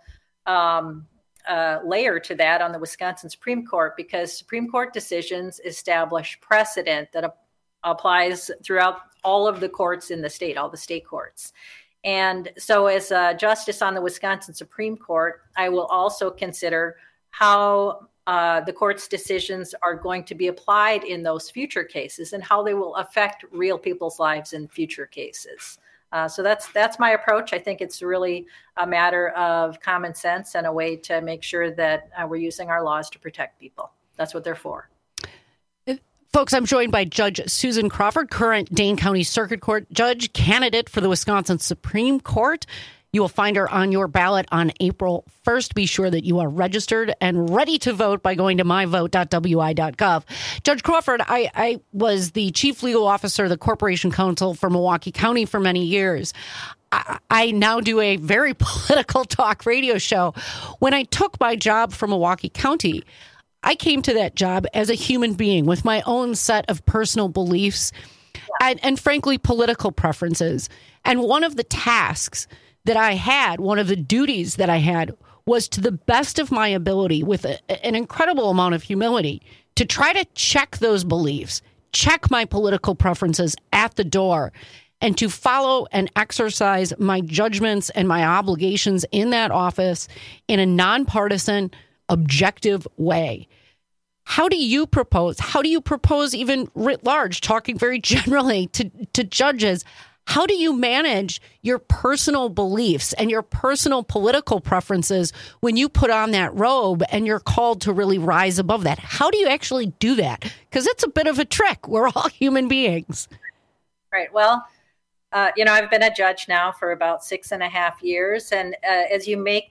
layer to that on the Wisconsin Supreme Court, because Supreme Court decisions establish precedent that applies throughout all of the courts in the state, all the state courts. And so as a justice on the Wisconsin Supreme Court, I will also consider how the court's decisions are going to be applied in those future cases and how they will affect real people's lives in future cases. So that's my approach. I think it's really a matter of common sense and a way to make sure that we're using our laws to protect people. That's what they're for. Folks, I'm joined by Judge Susan Crawford, current Dane County Circuit Court judge, candidate for the Wisconsin Supreme Court. You will find her on your ballot on April 1st. Be sure that you are registered and ready to vote by going to myvote.wi.gov. Judge Crawford, I was the chief legal officer of the Corporation Counsel for Milwaukee County for many years. I now do a very political talk radio show. When I took my job from Milwaukee County, I came to that job as a human being with my own set of personal beliefs and frankly, political preferences. And one of the tasks that I had, one of the duties that I had, was to the best of my ability, with an incredible amount of humility, to try to check those beliefs, check my political preferences at the door, and to follow and exercise my judgments and my obligations in that office in a nonpartisan, objective way. How do you propose even writ large, talking very generally to judges, how do you manage your personal beliefs and your personal political preferences when you put on that robe and you're called to really rise above that? How do you actually do that? Because it's a bit of a trick. We're all human beings. Right. Well, I've been a judge now for about 6.5 years. And as you make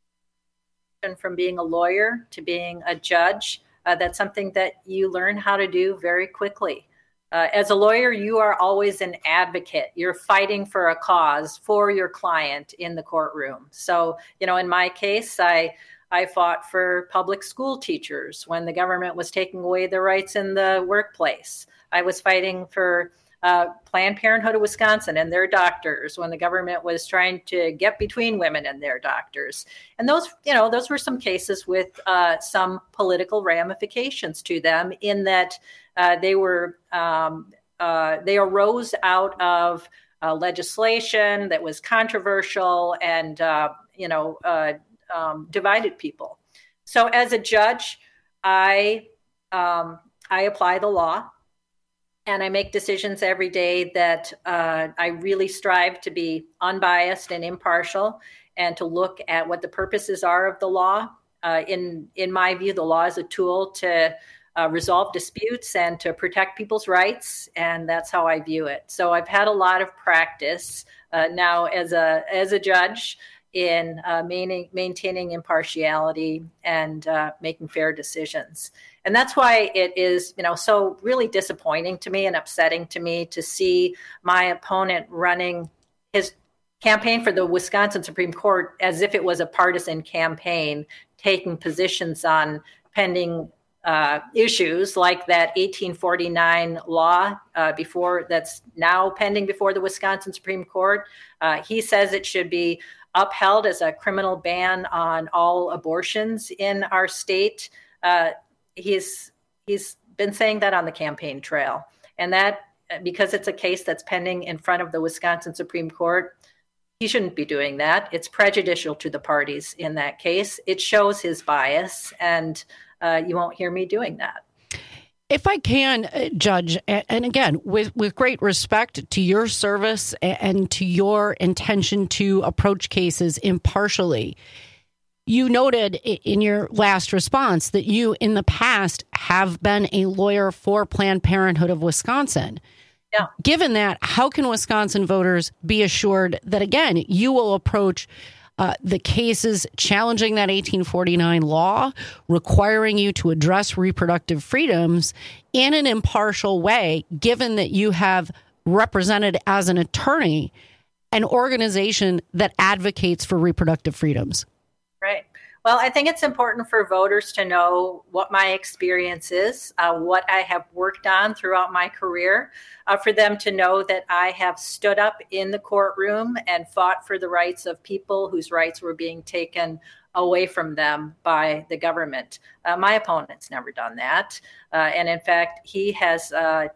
from being a lawyer to being a judge, that's something that you learn how to do very quickly. As a lawyer, you are always an advocate. You're fighting for a cause for your client in the courtroom. So, in my case, I fought for public school teachers when the government was taking away their rights in the workplace. I was fighting for Planned Parenthood of Wisconsin and their doctors when the government was trying to get between women and their doctors. And those were some cases with some political ramifications to them, in that they arose out of legislation that was controversial and divided people. So as a judge, I apply the law. And I make decisions every day that I really strive to be unbiased and impartial, and to look at what the purposes are of the law. In my view, the law is a tool to resolve disputes and to protect people's rights, and that's how I view it. So I've had a lot of practice now as a judge in maintaining impartiality and making fair decisions. And that's why it is, so really disappointing to me and upsetting to me to see my opponent running his campaign for the Wisconsin Supreme Court as if it was a partisan campaign, taking positions on pending issues like that 1849 law that's now pending before the Wisconsin Supreme Court. He says it should be upheld as a criminal ban on all abortions in our state. He's been saying that on the campaign trail, and that because it's a case that's pending in front of the Wisconsin Supreme Court, he shouldn't be doing that. It's prejudicial to the parties in that case. It shows his bias, and you won't hear me doing that. If I can, Judge, and again, with great respect to your service and to your intention to approach cases impartially, you noted in your last response that you, in the past, have been a lawyer for Planned Parenthood of Wisconsin. Yeah. Given that, how can Wisconsin voters be assured that, again, you will approach the cases challenging that 1849 law, requiring you to address reproductive freedoms in an impartial way, given that you have represented as an attorney an organization that advocates for reproductive freedoms? Right. Well, I think it's important for voters to know what my experience is, what I have worked on throughout my career, for them to know that I have stood up in the courtroom and fought for the rights of people whose rights were being taken away from them by the government. My opponent's never done that. And in fact, he has,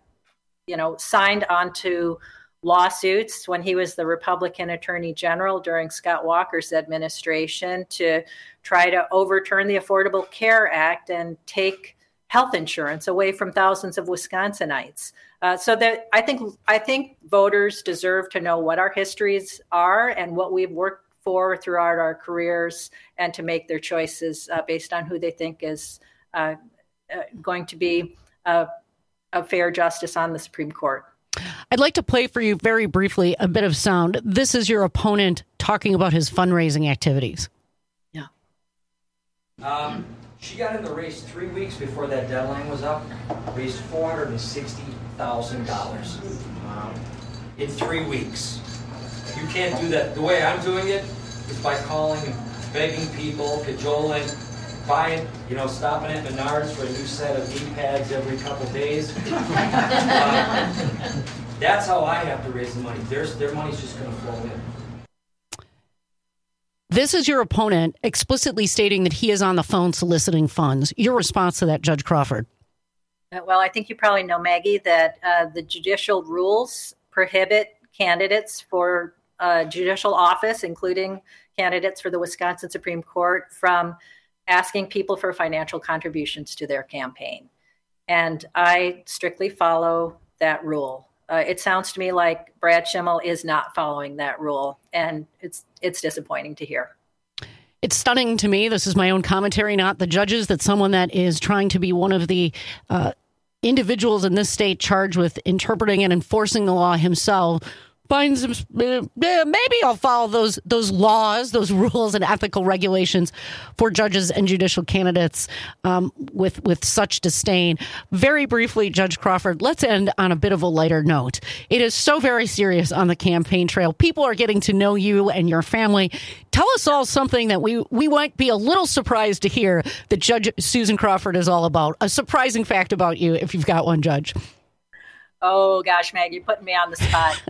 signed onto lawsuits when he was the Republican Attorney General during Scott Walker's administration to try to overturn the Affordable Care Act and take health insurance away from thousands of Wisconsinites. So that I think voters deserve to know what our histories are and what we've worked for throughout our careers, and to make their choices based on who they think is going to be a fair justice on the Supreme Court. I'd like to play for you very briefly a bit of sound. This is your opponent talking about his fundraising activities. Yeah. She got in the race 3 weeks before that deadline was up, raised $460,000 in 3 weeks. You can't do that. The way I'm doing it is by calling and begging people, cajoling, buying, stopping at Menards for a new set of knee pads every couple days. That's how I have to raise the money. Their money's just going to flow in. This is your opponent explicitly stating that he is on the phone soliciting funds. Your response to that, Judge Crawford? Well, I think you probably know, Maggie, that the judicial rules prohibit candidates for judicial office, including candidates for the Wisconsin Supreme Court, from asking people for financial contributions to their campaign. And I strictly follow that rule. It sounds to me like Brad Schimmel is not following that rule, and it's disappointing to hear. It's stunning to me. This is my own commentary, not the judges, that someone that is trying to be one of the individuals in this state charged with interpreting and enforcing the law himself finds maybe I'll follow those laws, those rules and ethical regulations for judges and judicial candidates with such disdain. Very briefly, Judge Crawford, let's end on a bit of a lighter note. It is so very serious on the campaign trail. People are getting to know you and your family. Tell us all something that we might be a little surprised to hear that Judge Susan Crawford is all about. A surprising fact about you, if you've got one, Judge. Oh, gosh, Maggie, you're putting me on the spot.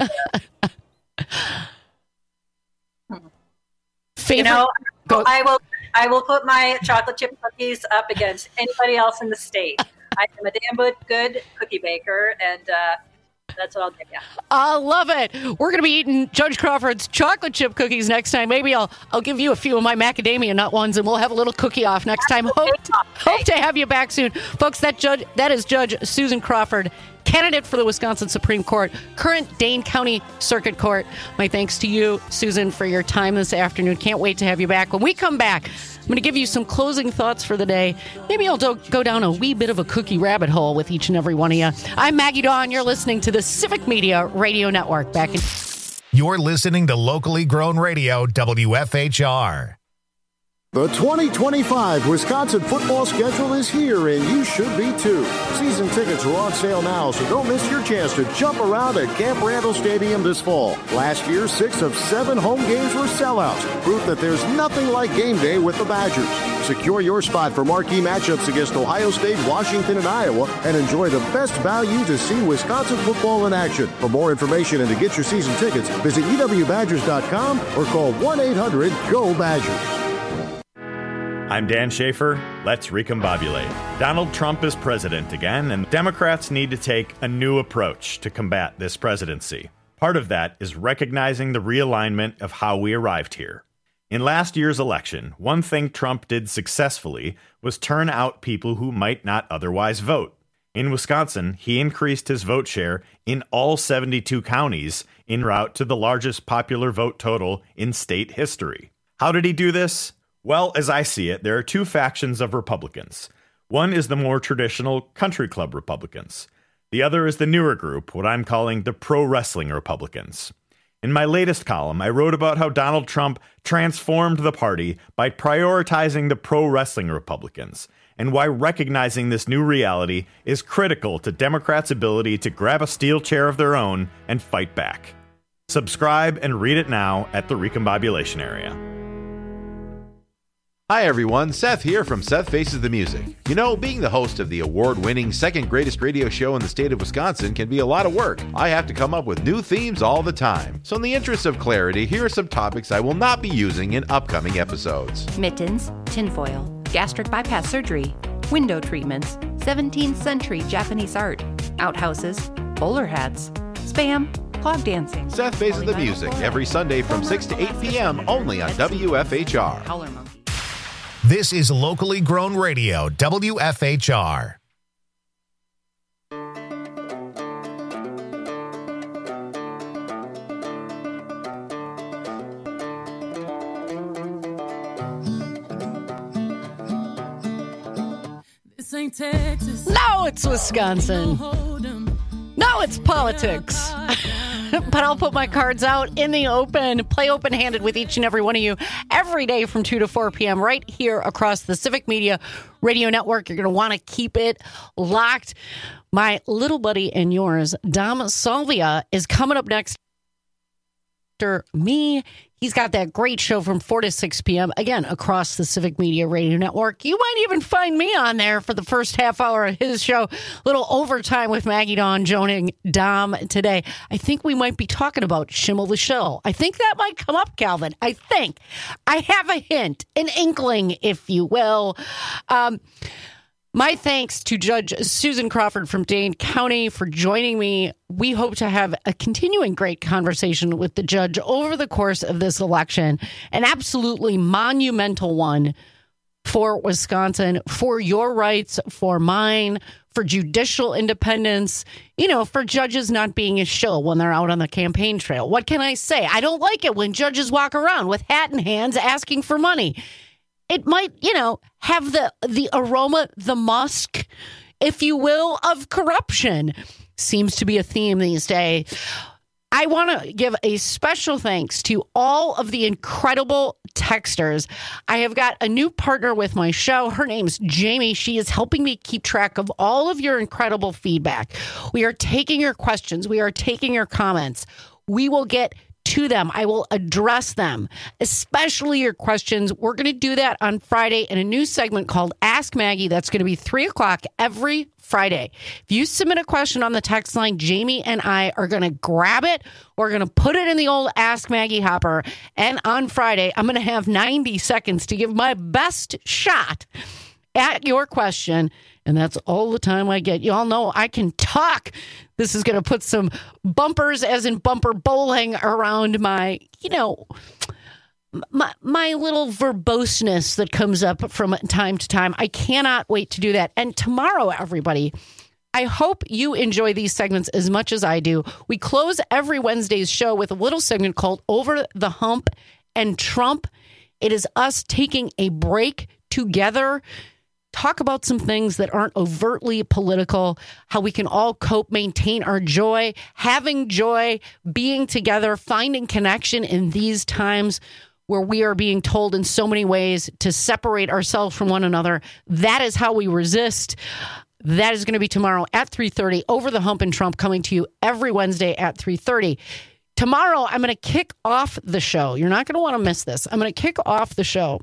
I will put my chocolate chip cookies up against anybody else in the state. I am a damn good cookie baker, and that's what I'll give you. I love it. We're going to be eating Judge Crawford's chocolate chip cookies next time. Maybe I'll give you a few of my macadamia nut ones, and we'll have a little cookie off next time. Hope to have you back soon. Folks, that is Judge Susan Crawford, candidate for the Wisconsin Supreme Court, current Dane County Circuit Court. My thanks to you, Susan, for your time this afternoon. Can't wait to have you back. When we come back, I'm going to give you some closing thoughts for the day. Maybe I'll go down a wee bit of a cookie rabbit hole with each and every one of you. I'm Maggie Dawn. You're listening to the Civic Media Radio Network. Back in... You're listening to locally grown radio, WFHR. The 2025 Wisconsin football schedule is here, and you should be too. Season tickets are on sale now, so don't miss your chance to jump around at Camp Randall Stadium this fall. Last year, 6 of 7 home games were sellouts, proof that there's nothing like game day with the Badgers. Secure your spot for marquee matchups against Ohio State, Washington, and Iowa, and enjoy the best value to see Wisconsin football in action. For more information and to get your season tickets, visit ewbadgers.com or call 1-800-GO-BADGERS. I'm Dan Schaefer. Let's recombobulate. Donald Trump is president again, and Democrats need to take a new approach to combat this presidency. Part of that is recognizing the realignment of how we arrived here. In last year's election, one thing Trump did successfully was turn out people who might not otherwise vote. In Wisconsin, he increased his vote share in all 72 counties en route to the largest popular vote total in state history. How did he do this? Well, as I see it, there are two factions of Republicans. One is the more traditional country club Republicans. The other is the newer group, what I'm calling the pro-wrestling Republicans. In my latest column, I wrote about how Donald Trump transformed the party by prioritizing the pro-wrestling Republicans, and why recognizing this new reality is critical to Democrats' ability to grab a steel chair of their own and fight back. Subscribe and read it now at the Recombobulation Area. Hi everyone, Seth here from Seth Faces the Music. You know, being the host of the award-winning second greatest radio show in the state of Wisconsin can be a lot of work. I have to come up with new themes all the time. So in the interest of clarity, here are some topics I will not be using in upcoming episodes. Mittens, tinfoil, gastric bypass surgery, window treatments, 17th century Japanese art, outhouses, bowler hats, spam, clog dancing. Seth Faces the Music every Sunday from 6 to 8 p.m. only on WFHR. This is locally grown radio, WFHR. This ain't Texas. No, it's Wisconsin. No, it's politics. But I'll put my cards out in the open, play open-handed with each and every one of you every day from 2 to 4 p.m. right here across the Civic Media Radio Network. You're going to want to keep it locked. My little buddy and yours, Dom Salvia, is coming up next after me. He's got that great show from 4 to 6 p.m., again, across the Civic Media Radio Network. You might even find me on there for the first half hour of his show. A little overtime with Maggie Dawn joining Dom today. I think we might be talking about Schimmel the Shill. I think that might come up, Calvin. I think. I have a hint, an inkling, if you will. My thanks to Judge Susan Crawford from Dane County for joining me. We hope to have a continuing great conversation with the judge over the course of this election, an absolutely monumental one for Wisconsin, for your rights, for mine, for judicial independence, you know, for judges not being a shill when they're out on the campaign trail. What can I say? I don't like it when judges walk around with hat in hands asking for money. It might, you know, have the aroma, the musk, if you will, of corruption. Seems to be a theme these days. I want to give a special thanks to all of the incredible texters. I have got a new partner with my show. Her name's Jamie. She is helping me keep track of all of your incredible feedback. We are taking your questions. We are taking your comments. We will get to them. I will address them, especially your questions. We're going to do that on Friday in a new segment called Ask Maggie. That's going to be 3 o'clock every Friday. If you submit a question on the text line, Jamie and I are going to grab it. We're going to put it in the old Ask Maggie hopper. And on Friday, I'm going to have 90 seconds to give my best shot at your question. And that's all the time I get. You all know I can talk. This is going to put some bumpers, as in bumper bowling, around my, you know, my little verboseness that comes up from time to time. I cannot wait to do that. And tomorrow, everybody, I hope you enjoy these segments as much as I do. We close every Wednesday's show with a little segment called Over the Hump and Trump. It is us taking a break together, talk about some things that aren't overtly political, how we can all cope, maintain our joy, having joy, being together, finding connection in these times where we are being told in so many ways to separate ourselves from one another. That is how we resist. That is going to be tomorrow at 3:30. Over the Hump and Trump, coming to you every Wednesday at 3:30. Tomorrow, I'm going to kick off the show. You're not going to want to miss this. I'm going to kick off the show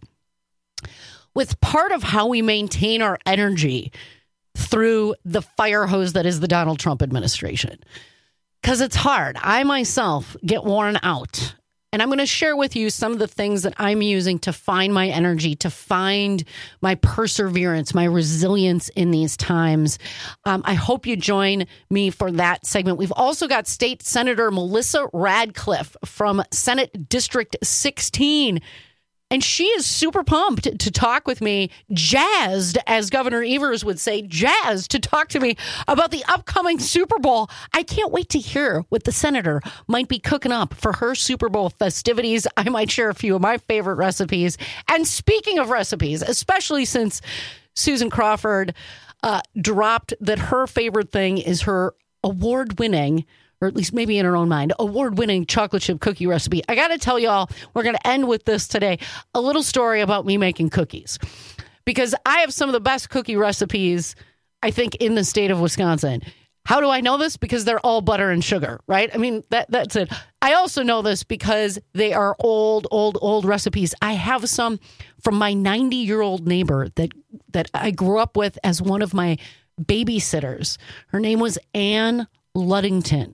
with part of how we maintain our energy through the fire hose that is the Donald Trump administration. Because it's hard. I myself get worn out. And I'm going to share with you some of the things that I'm using to find my energy, to find my perseverance, my resilience in these times. I hope you join me for that segment. We've also got State Senator Melissa Radcliffe from Senate District 16. And she is super pumped to talk with me, jazzed, as Governor Evers would say, jazzed to talk to me about the upcoming Super Bowl. I can't wait to hear what the senator might be cooking up for her Super Bowl festivities. I might share a few of my favorite recipes. And speaking of recipes, especially since Susan Crawford dropped that her favorite thing is her award-winning, or at least maybe in her own mind, award-winning chocolate chip cookie recipe. I got to tell y'all, we're going to end with this today. A little story about me making cookies. Because I have some of the best cookie recipes, I think, in the state of Wisconsin. How do I know this? Because they're all butter and sugar, right? I mean, that's it. I also know this because they are old recipes. I have some from my 90-year-old neighbor that I grew up with as one of my babysitters. Her name was Ann Luddington.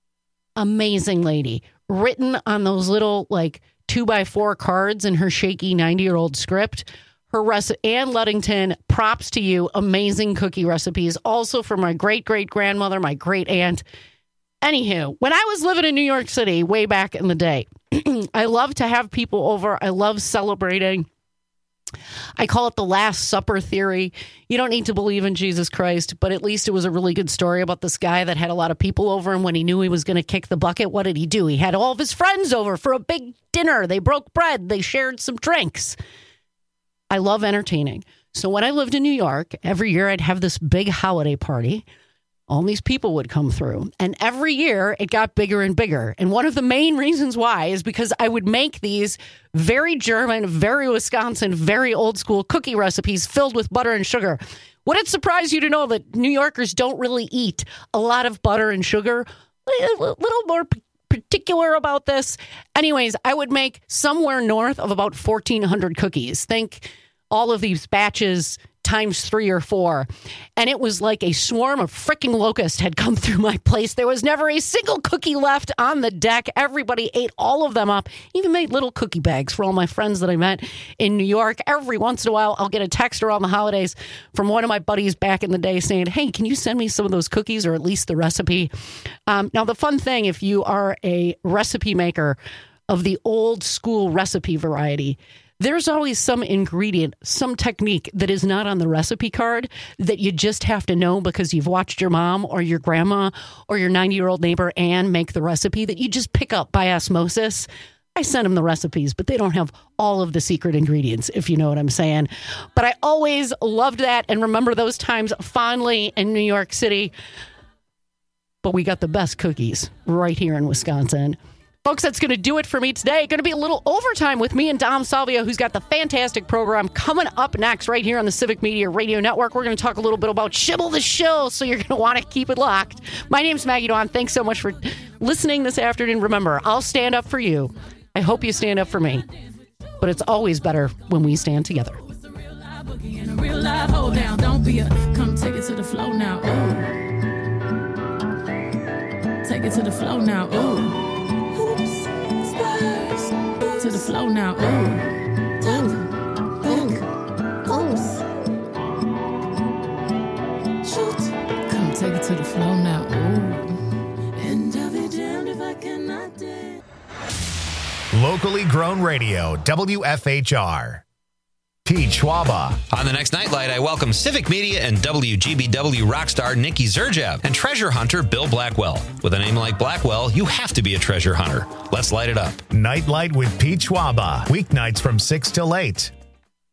Amazing lady, written on those little 2x4 cards in her shaky 90-year-old script. Her Ann Luddington, props to you. Amazing cookie recipes. Also from my great-great-grandmother, my great aunt. Anywho, when I was living in New York City way back in the day, I love to have people over. I love celebrating. I call it the Last Supper theory. You don't need to believe in Jesus Christ, but at least it was a really good story about this guy that had a lot of people over, and when he knew he was going to kick the bucket, what did he do? He had all of his friends over for a big dinner. They broke bread. They shared some drinks. I love entertaining. So when I lived in New York, every year I'd have this big holiday party. All these people would come through. And every year it got bigger and bigger. And one of the main reasons why is because I would make these very German, very Wisconsin, very old school cookie recipes filled with butter and sugar. Would it surprise you to know that New Yorkers don't really eat a lot of butter and sugar? A little more particular about this. Anyways, I would make somewhere north of about 1,400 cookies. Think all of these batches times 3 or 4. And it was like a swarm of freaking locusts had come through my place. There was never a single cookie left on the deck. Everybody ate all of them up. Even made little cookie bags for all my friends that I met in New York. Every once in a while, I'll get a text around the holidays from one of my buddies back in the day saying, hey, can you send me some of those cookies or at least the recipe? Now, the fun thing, if you are a recipe maker of the old school recipe variety, there's always some ingredient, some technique that is not on the recipe card that you just have to know because you've watched your mom or your grandma or your 90-year-old neighbor Ann make the recipe that you just pick up by osmosis. I send them the recipes, but they don't have all of the secret ingredients, if you know what I'm saying. But I always loved that and remember those times fondly in New York City. But we got the best cookies right here in Wisconsin. Folks, that's going to do it for me today. Going to be a little overtime with me and Dom Salvio, who's got the fantastic program coming up next right here on the Civic Media Radio Network. We're going to talk a little bit about Shibble the Shill, so you're going to want to keep it locked. My name's Maggie Dawn. Thanks so much for listening this afternoon. Remember, I'll stand up for you. I hope you stand up for me. But it's always better when we stand together. Real life, hold down, don't be a come take it to the flow now. Ooh. Take it to the flow now. Ooh. To the flow now. Shoot. Come take it to the flow now. And I'll be damned if I cannot dance. Locally grown radio, WFHR. Pete Schwaba. On the next Nightlight, I welcome Civic Media and WGBW rock star Nikki Zerjev and treasure hunter Bill Blackwell. With a name like Blackwell, you have to be a treasure hunter. Let's light it up. Nightlight with Pete Schwaba. Weeknights from 6 till 8.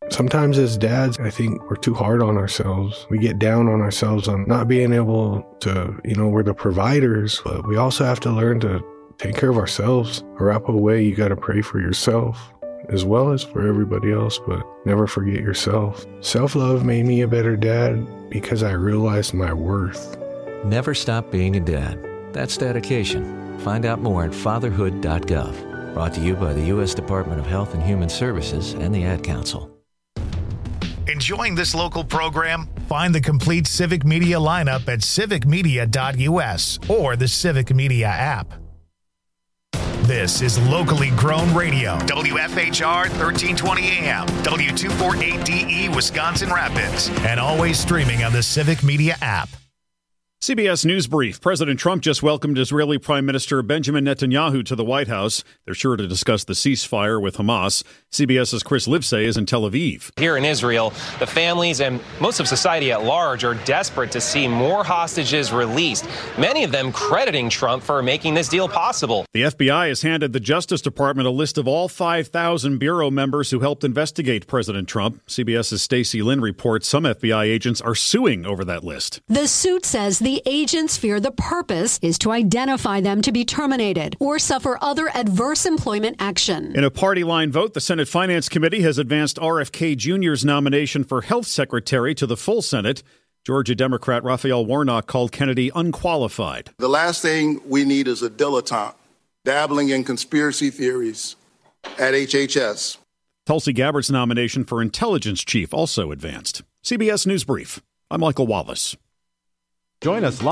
Sometimes as dads, I think we're too hard on ourselves. We get down on ourselves on not being able to, we're the providers, but we also have to learn to take care of ourselves. Arapaho way, you got to pray for yourself as well as for everybody else, but never forget yourself. Self-love made me a better dad because I realized my worth. Never stop being a dad. That's dedication. Find out more at fatherhood.gov. Brought to you by the U.S. Department of Health and Human Services and the Ad Council. Enjoying this local program? Find the complete Civic Media lineup at civicmedia.us or the Civic Media app. This is locally grown radio. WFHR 1320 AM, W248DE Wisconsin Rapids, and always streaming on the Civic Media app. CBS News Brief. President Trump just welcomed Israeli Prime Minister Benjamin Netanyahu to the White House. They're sure to discuss the ceasefire with Hamas. CBS's Chris Livesay is in Tel Aviv. Here in Israel, the families and most of society at large are desperate to see more hostages released, many of them crediting Trump for making this deal possible. The FBI has handed the Justice Department a list of all 5,000 Bureau members who helped investigate President Trump. CBS's Stacey Lynn reports some FBI agents are suing over that list. The suit says the agents fear the purpose is to identify them to be terminated or suffer other adverse employment action. In a party line vote, the Senate Finance Committee has advanced RFK Jr.'s nomination for Health Secretary to the full Senate. Georgia Democrat Raphael Warnock called Kennedy unqualified. The last thing we need is a dilettante dabbling in conspiracy theories at HHS. Tulsi Gabbard's nomination for Intelligence Chief also advanced. CBS News Brief. I'm Michael Wallace. Join us live